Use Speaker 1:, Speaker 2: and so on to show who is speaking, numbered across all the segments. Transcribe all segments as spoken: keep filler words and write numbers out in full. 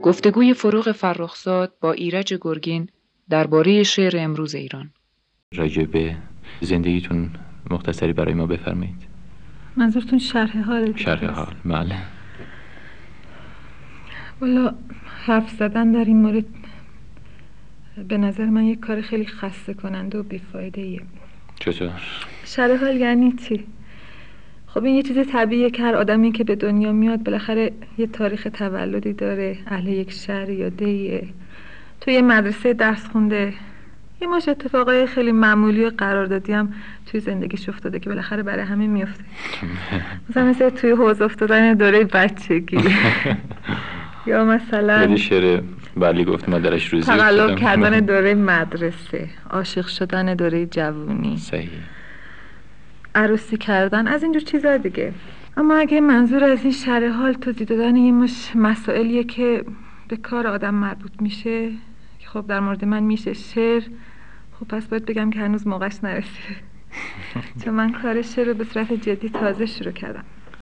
Speaker 1: گفتگوی فروغ فرخزاد با ایرج گرگین درباره شعر امروز ایران.
Speaker 2: راجع به زندگیتون مختصری برای ما بفرمایید.
Speaker 3: منظورتون شرح حال؟
Speaker 2: شرح حال، بله.
Speaker 3: والا حرف زدن در این مورد به نظر من یک کار خیلی خسته کننده و بیفایده ایه.
Speaker 2: چطور؟
Speaker 3: شرح حال یعنی چی؟ خب این یه چیز طبیعیه که هر آدمی که به دنیا میاد بالاخره یه تاریخ تولدی داره، اهل یک شهر یا دیه، توی یه مدرسه درس خونده، یه ماش اتفاقای خیلی معمولی و قراردادی هم توی زندگیش افتاده که بالاخره برای همه میفته. مثلا مثل توی حوض افتادن دوره بچگی یا مثلا
Speaker 2: یه شعر بلی گفت من درش روزی
Speaker 3: تقلب کردن دوره مدرسه، عاشق شدن دوره جوونی،
Speaker 2: صحیح،
Speaker 3: عروسی کردن، از اینجور چیزا دیگه. اما اگه منظور از این شرح حال توضیح دادن یه مش مسائلیه که به کار آدم مربوط میشه که خب در مورد من میشه شعر، خب پس باید بگم که هنوز موقعش نرسیده چون من کار شعر رو به صورت جدی تازه شروع کردم.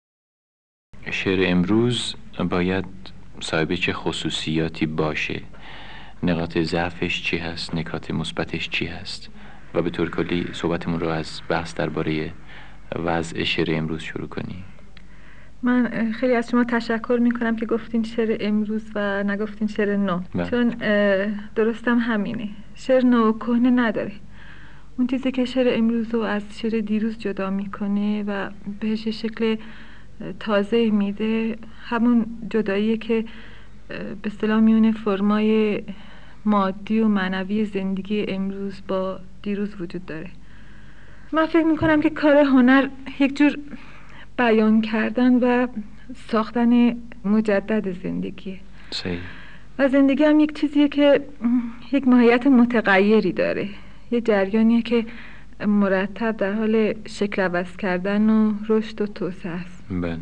Speaker 2: شعر امروز باید صاحب چه خصوصیاتی باشه؟ نقاط ضعفش چی هست؟ نکات مثبتش چی هست؟ و به طور کلی صحبتمون رو از بحث درباره وضع شعر امروز شروع کنی.
Speaker 3: من خیلی از شما تشکر میکنم که گفتین شعر امروز و نگفتین شعر نو، چون درستم همینه، شعر نو و کهنه نداره. اون چیزی که شعر امروز رو از شعر دیروز جدا میکنه و بهش شکل تازه میده همون جداییه که به اصطلاح میونه فرمای مادی و معنوی زندگی امروز با دیروز وجود داره. من فکر میکنم که کار هنر یک جور بیان کردن و ساختن مجدد زندگیه.
Speaker 2: صحیح.
Speaker 3: و زندگی هم یک چیزیه که یک ماهیت متغیری داره، یه جریانیه که مرتب در حال شکل عوض کردن و رشد و توسعه است.
Speaker 2: بله.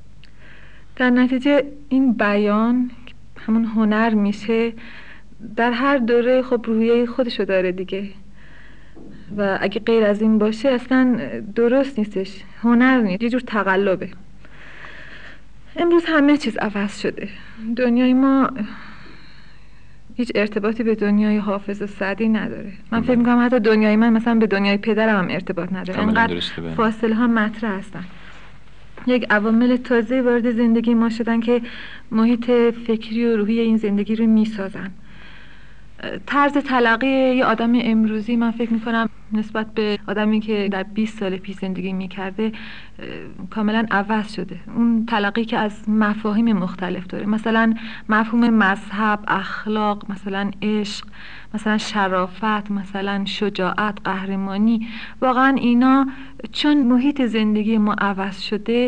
Speaker 3: در نتیجه این بیان همون هنر میشه، در هر دوره خب روحیه خودشو داره دیگه و اگه غیر از این باشه اصلا درست نیستش، هنر نیست، یه جور تقلبه. امروز همه چیز عوض شده، دنیای ما هیچ ارتباطی به دنیای حافظ و سعدی نداره. من فکر میکنم حتی دنیای من مثلا به دنیای پدرم هم ارتباط نداره، انقدر فاصله ها مطرح هستن. یک عوامل تازه وارد زندگی ما شدن که محیط فکری و روحی این زندگی رو میسازن. طرز تلقی یه آدم امروزی من فکر میکنم نسبت به آدمی که در بیست سال پیش زندگی میکرده کاملا عوض شده. اون تلقی که از مفاهیم مختلف داره، مثلا مفهوم مذهب، اخلاق، مثلا عشق، مثلا شرافت، مثلا شجاعت، قهرمانی، واقعا اینا چون محیط زندگی ما عوض شده،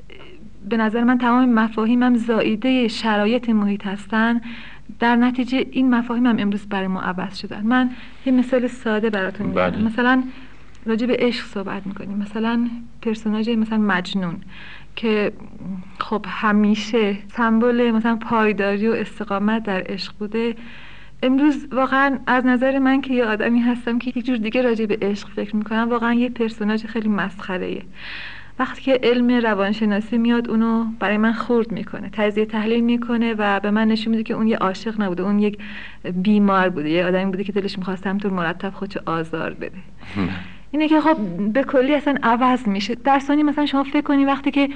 Speaker 3: به نظر من تمام مفاهیمم زائیده شرایط محیط هستن، در نتیجه این مفاهیم هم امروز برای ما عوض شدن. من یه مثال ساده براتون میزنم. مثلا راجع به عشق صحبت میکنیم، مثلا پرسوناژ مثلا مجنون که خب همیشه سمبل مثلا پایداری و استقامت در عشق بوده، امروز واقعا از نظر من که یه آدمی هستم که یک جور دیگه راجع به عشق فکر میکنم، واقعا یه پرسوناژ خیلی مسخره‌ایه. وقتی که علم روانشناسی میاد اونو برای من خرد میکنه، تجزیه تحلیل میکنه و به من نشون میده که اون یه عاشق نبوده، اون یک بیمار بوده، یه آدمی بوده که دلش میخواست همطور مرتب خودشو آزار بده. اینه که خب به کلی اصلا عوض میشه. در ثانی مثلا شما فکر کنی وقتی که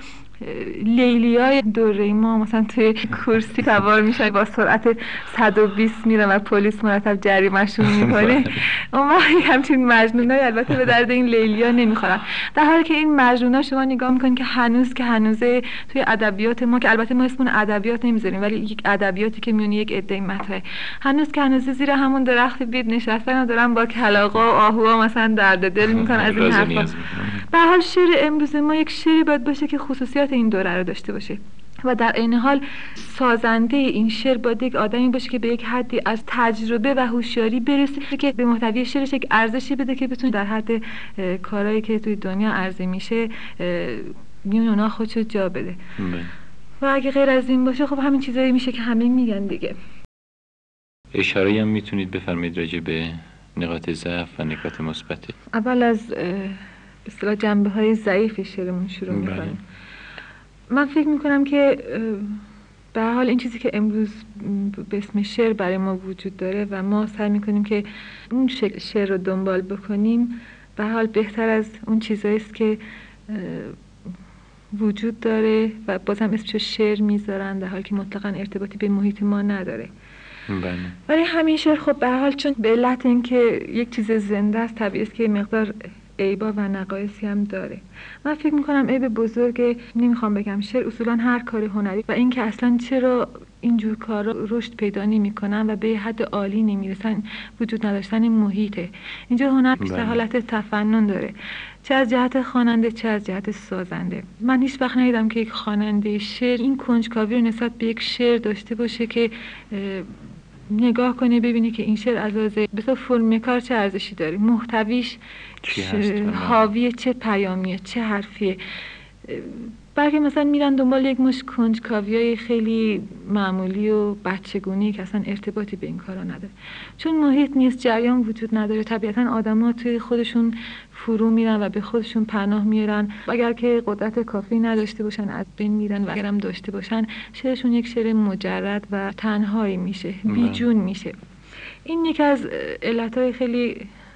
Speaker 3: لیلیای دوره ما مثلا توی کرسی سوار میشن با سرعت صد و بیست میرن و پلیس مرتب جریمه‌شون میکنه، اون وقت همچین مجنونای البته به درد این لیلیا نمیخورن. در حالی که این مجنونا شما نگاه میکنین که هنوز که هنوزه توی ادبیات ما، که البته ما اسمون ادبیات نمیذاریم ولی یک ادبیاتی که میونه یک عده مطرحه، هنوز که هنوز زیر همون درخت بید نشستن و دارن با کلاغا و آهوها مثلا درد دل میکنن از این حرفا. به هر حال شعر امروز ما یک شعری باید باشه که خصوصیات این دوره رو داشته باشه و در عین حال سازنده این شعر باید یک آدمی باشه که به یک حدی از تجربه و هوشیاری برسه که به محتوی شعرش یک ارزشی بده که بتونه در حد کارهایی که توی دنیا عرضه میشه میون اونا خودشو جا بده. و اگه غیر از این باشه خب همین چیزایی میشه که همه میگن دیگه.
Speaker 2: اشاره‌ای هم میتونید بفرمایید راجع به نقاط ضعف و نکات مثبت؟
Speaker 3: اول از به اصطلاح جنبه‌های ضعیف شعرمون شروع می‌کنیم. من فکر می‌کنم که به هر حال این چیزی که امروز به اسم شعر برای ما وجود داره و ما سعی میکنیم که اون شکل شعر رو دنبال بکنیم، به هر حال بهتر از اون چیزایی است که وجود داره و بازم اسمشو شعر میذارن، در حالی که مطلقاً ارتباطی به محیط ما نداره.
Speaker 2: بله.
Speaker 3: ولی همین شعر خب به هر حال چون به علت اینکه یک چیز زنده است، طبیعی است که مقدار عیبا و نقایصی هم داره. من فکر میکنم عیب بزرگ، نمیخوام بگم شعر، اصولا هر کار هنری و اینکه اصلا چرا اینجور کارا رشد پیدا نمیکنن و به حد عالی نمیرسن، وجود نداشتن این محیطه. اینجا هنر بیشتر حالت تفنن داره، چه از جهت خواننده چه از جهت سازنده. من هیچ وقت ندیدم که یک خواننده شعر این کنجکاوی رو نسبت به یک شعر داشته باشه که نگاه کنی ببینی که این شعر از لحاظ بسیار فرم کار چه ارزشی داره، محتویش حاوی چه پیامیه، چه حرفیه. بلکه مثلا میرن دنبال یک مش کنجکاویای خیلی معمولی و بچگونی که اصلا ارتباطی به این کارا نداره. چون محیط نیست، جریان وجود نداره، طبیعتا آدم‌ها توی خودشون فرو میرن و به خودشون پناه میارن. اگر که قدرت کافی نداشته باشن از بین میرن و اگرم داشته باشن شعرشون یک شعر مجرد و تنهایی میشه، بیجون میشه. این یکی از علتهای خیلی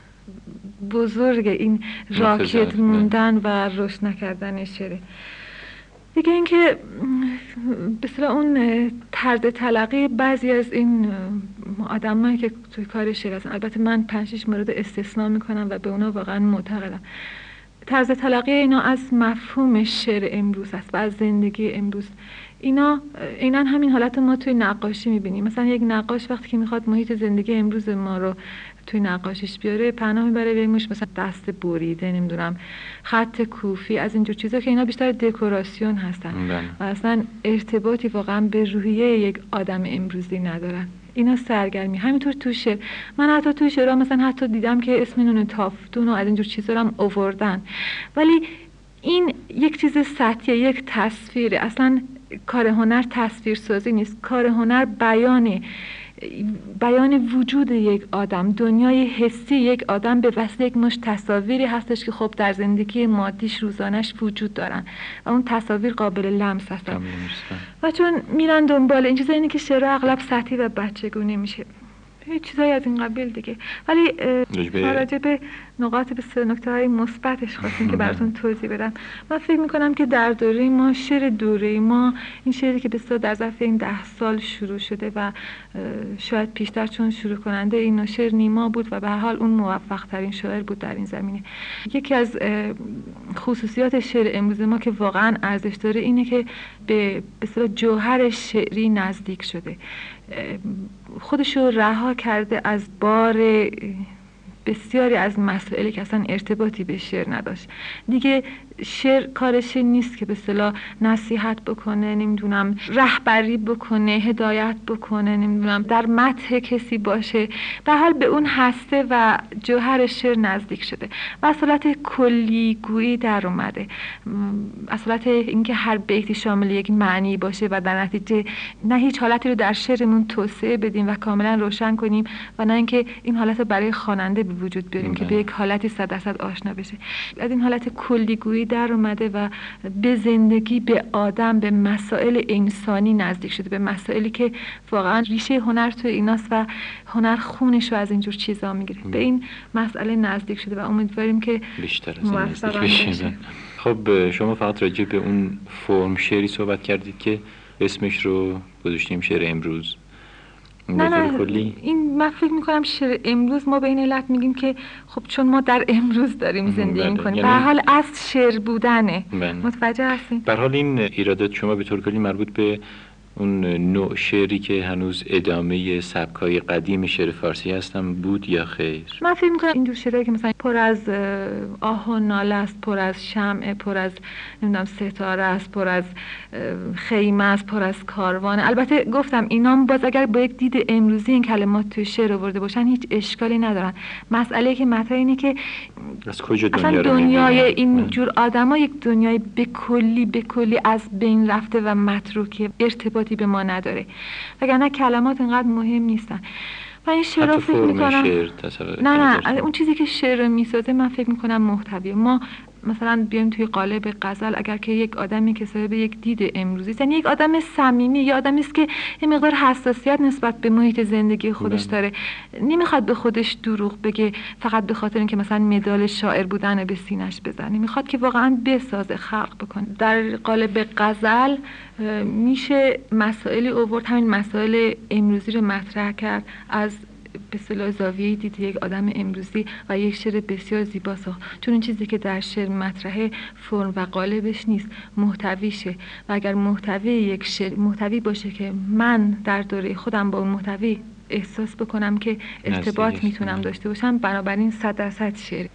Speaker 3: بزرگ این راکت موندن و رشد نکردن شعر. دیگه اینکه به اصطلاح اون طرز تلقی بعضی از این آدمایی که توی کار شعر هستن، البته من پنج شش مورد استثناء میکنم و به اونا واقعا معتقدم، طرز تلقی اینا از مفهوم شعر امروز است و از زندگی امروز. اینا اینا همین حالت ما توی نقاشی میبینیم. مثلا یک نقاش وقتی که میخواد محیط زندگی امروز ما رو توی نقاشیش بیاره، پناه میبره به موش مثلا دست بریده، نمیدونم خط کوفی، از اینجور چیزا که اینا بیشتر دکوراسیون هستن و اصلا ارتباطی واقعا به روحیه یک آدم امروزی ندارن. اینا سرگرمی. همینطور تو شعر، من حتی تو شعرها مثلا حتی دیدم که اسم نون تافتون و از اینجور چیزا رو هم آوردن، ولی این یک چیز سطحیه، یک تصویره. اصلا کار هنر تصویرسازی نیست، کار هنر بیانه، بیان وجود یک آدم، دنیای حسی یک آدم به وسیله یک مش تصاویری هستش که خب در زندگی مادیش روزانش وجود دارن و اون تصاویر قابل لمس هستن و چون میرن دنبال این چیزا، اینه که شعر اغلب سطحی و بچگونه میشه، یه چیزایی از این قبیل دیگه. ولی راجع به نقاط به نکته های مثبتش خواستیم که براتون توضیح بدم. من فکر میکنم که در دوره ما، شعر دوره ما، این شعری که بسیار در ظرف این ده سال شروع شده و شاید پیشتر چون شروع کننده این نوشر نیما بود و به هر حال اون موفق ترین شاعر بود در این زمینه. یکی از خصوصیات شعر امروز ما که واقعا ارزش داره اینه که به اصطلاح جوهر شعری نزدیک شده، خودشو رها کرده از بار بسیاری از مسائلی که اصلا ارتباطی به شعر نداشت. دیگه شعر کارش نیست که به اصطلاح نصیحت بکنه، نمیدونم رهبری بکنه، هدایت بکنه، نمیدونم در مدح کسی باشه. به حال به اون هسته و جوهر شعر نزدیک شده و اصالت کلی گویی در اومده، اصالت اینکه هر بیتی شامل یک معنی باشه و در نتیجه نه هیچ حالتی رو در شعرمون توسعه بدیم و کاملا روشن کنیم و نه اینکه این حالت رو برای خواننده به وجود بیاریم که به یک حالتی صد درصد آشنا بشه. از این حالت کلی گویی در اومده و به زندگی، به آدم، به مسائل انسانی نزدیک شده، به مسائلی که واقعا ریشه هنر تو ایناست و هنر خونش رو از اینجور چیزا میگیره. به این مسئله نزدیک شده و امیدواریم که
Speaker 2: بیشتر از این نزدیک بشه. خب شما فقط راجع به اون فرم شعری صحبت کردید که اسمش رو گذاشتیم شعر امروز.
Speaker 3: نه نه این من فکر میکنم شعر امروز ما به این علت میگیم که خب چون ما در امروز داریم زندگی میکنیم، به هر حال اصل شعر بودنه. متوجه هستین؟
Speaker 2: به هر حال این ایرادات شما به طور کلی مربوط به اون نوع شعری که هنوز ادامه سبکای قدیم شعر فارسی هستم بود یا خیر؟
Speaker 3: من فکر میکنم این جور شعری که مثلا پر از آه و ناله است، پر از شمع، پر از نمیدونم ستاره است، پر از خیمه است، پر از کاروان. البته گفتم اینا باز اگر با یک دید امروزی این کلمات توی شعر آورده باشن هیچ اشکالی ندارن. مسئله که مطرح اینه که
Speaker 2: از کجا دنیا
Speaker 3: اصلا دنیای این جور آدما یک دنیای به کلی به کلی از بین رفته و متروکه، ارتباط به ما نداره، وگرنه کلمات اینقدر مهم نیستن. و این شعر رو فکر میکنم
Speaker 2: شعر
Speaker 3: نه نه اون چیزی که شعر رو میسازه من فکر میکنم محتویه. ما مثلا بیایم توی قالب غزل، اگر که یک آدمی که صاحب یک دید امروزی است، یعنی یک آدم صمیمی، یا آدمی است که یه مقدار حساسیت نسبت به محیط زندگی خودش داره، نمیخواد به خودش دروغ بگه فقط به خاطر اینکه مثلا مدال شاعر بودن به سینش بزنه، میخواد که واقعا بسازه، خلق بکنه. در قالب غزل میشه مسائلی آورد، همین مسائل امروزی رو مطرح کرد از به اصطلاح زاویه دید یک آدم امروزی و یک شعر بسیار زیبا ساخت. چون این چیزی که در شعر مطرحه فرم و قالبش نیست، محتویشه. و اگر محتوی یک شعر محتوی باشه که من در دوره خودم با اون محتوی احساس بکنم که ارتباط میتونم داشته باشم، بنابراین صد درصد شعر.